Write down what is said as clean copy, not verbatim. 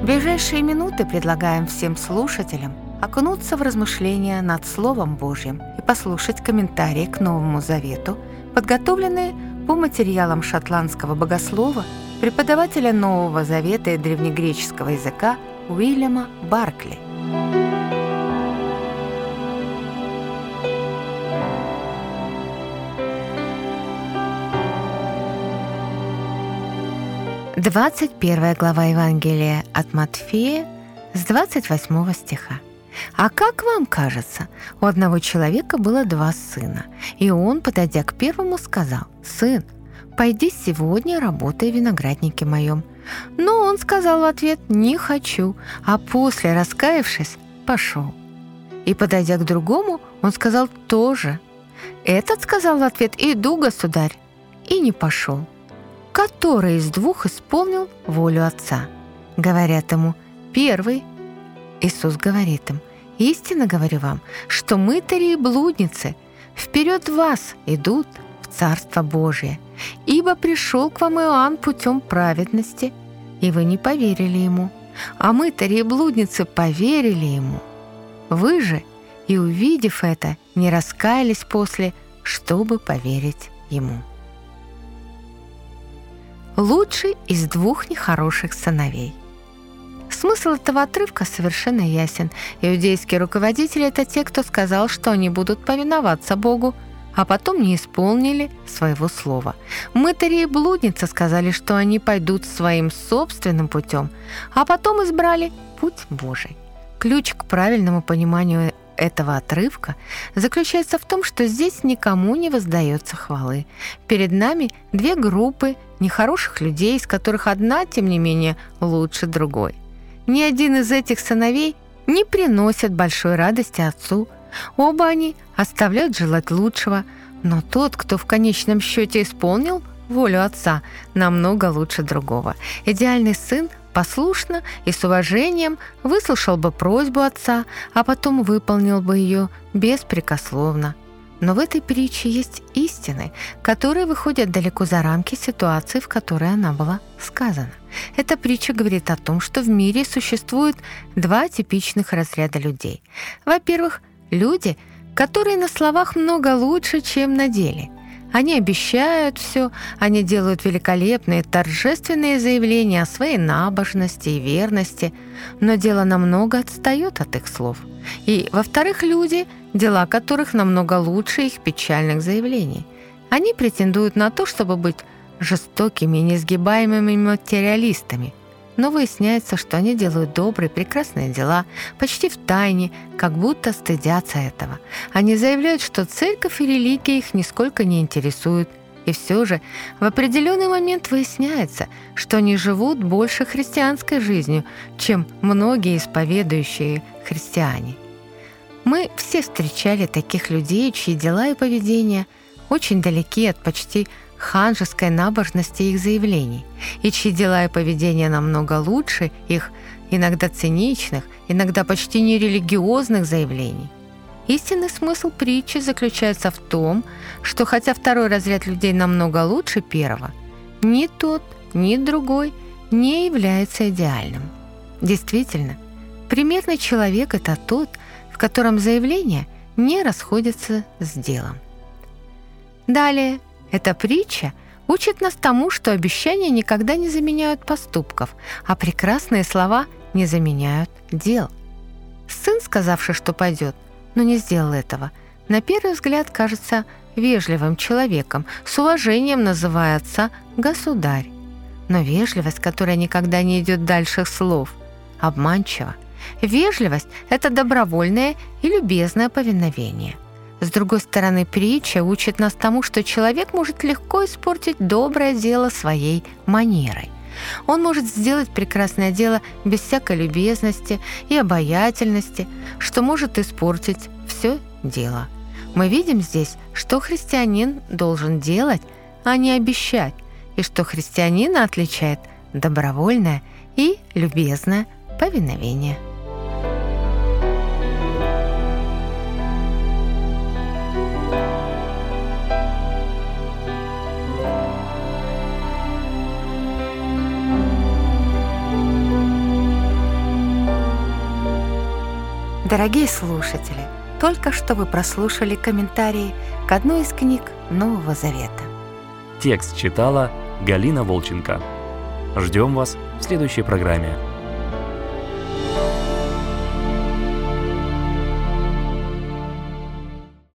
В ближайшие минуты предлагаем всем слушателям окунуться в размышления над Словом Божьим и послушать комментарии к Новому Завету, подготовленные по материалам шотландского богослова, преподавателя Нового Завета и древнегреческого языка Уильяма Баркли. Двадцать первая глава Евангелия от Матфея с 28 стиха. «А как вам кажется, у одного человека было 2 сына, и он, подойдя к первому, сказал: „Сын, пойди сегодня работай в винограднике моем“. Но он сказал в ответ: „Не хочу“, а после, раскаявшись, пошел. И, подойдя к другому, он сказал тоже. Этот сказал в ответ: „Иду, государь“, и не пошел. Который из 2 исполнил волю Отца? Говорят ему: первый. Иисус говорит им: истинно говорю вам, что мытари и блудницы вперед вас идут в Царство Божие. Ибо пришел к вам Иоанн путем праведности, и вы не поверили ему, а мытари и блудницы поверили ему. Вы же, и увидев это, не раскаялись после, чтобы поверить ему». Лучший из 2 нехороших сыновей. Смысл этого отрывка совершенно ясен. Иудейские руководители – это те, кто сказал, что они будут повиноваться Богу, а потом не исполнили своего слова. Мытари и блудницы сказали, что они пойдут своим собственным путем, а потом избрали путь Божий. Ключ к правильному пониманию этого отрывка заключается в том, что здесь никому не воздается хвалы. Перед нами 2 группы нехороших людей, из которых одна, тем не менее, лучше другой. Ни один из этих сыновей не приносит большой радости отцу. Оба они оставляют желать лучшего, но тот, кто в конечном счете исполнил волю отца, намного лучше другого. Идеальный сын послушно и с уважением выслушал бы просьбу отца, а потом выполнил бы ее беспрекословно. Но в этой притче есть истины, которые выходят далеко за рамки ситуации, в которой она была сказана. Эта притча говорит о том, что в мире существует 2 типичных разряда людей. Во-первых, люди, которые на словах много лучше, чем на деле. Они обещают все, они делают великолепные, торжественные заявления о своей набожности и верности, но дело намного отстает от их слов. И, во-вторых, люди, дела которых намного лучше их печальных заявлений. Они претендуют на то, чтобы быть жестокими и несгибаемыми материалистами, но выясняется, что они делают добрые, прекрасные дела, почти в тайне, как будто стыдятся этого. Они заявляют, что церковь и религия их нисколько не интересуют, и все же в определенный момент выясняется, что они живут больше христианской жизнью, чем многие исповедующие христиане. Мы все встречали таких людей, чьи дела и поведение очень далеки от почти ханжеской набожности их заявлений, и чьи дела и поведение намного лучше их иногда циничных, иногда почти нерелигиозных заявлений. Истинный смысл притчи заключается в том, что хотя второй разряд людей намного лучше первого, ни тот, ни другой не является идеальным. Действительно, примерный человек – это тот, в котором заявления не расходятся с делом. Далее, эта притча учит нас тому, что обещания никогда не заменяют поступков, а прекрасные слова не заменяют дел. Сын, сказавший, что пойдет, но не сделал этого, на первый взгляд кажется вежливым человеком, с уважением называя отца «государь». Но вежливость, которая никогда не идет дальше слов, обманчива. Вежливость – это добровольное и любезное повиновение. С другой стороны, притча учит нас тому, что человек может легко испортить доброе дело своей манерой. Он может сделать прекрасное дело без всякой любезности и обаятельности, что может испортить все дело. Мы видим здесь, что христианин должен делать, а не обещать, и что христианина отличает добровольное и любезное повиновение. Дорогие слушатели, только что вы прослушали комментарии к одной из книг Нового Завета. Текст читала Галина Волченко. Ждем вас в следующей программе.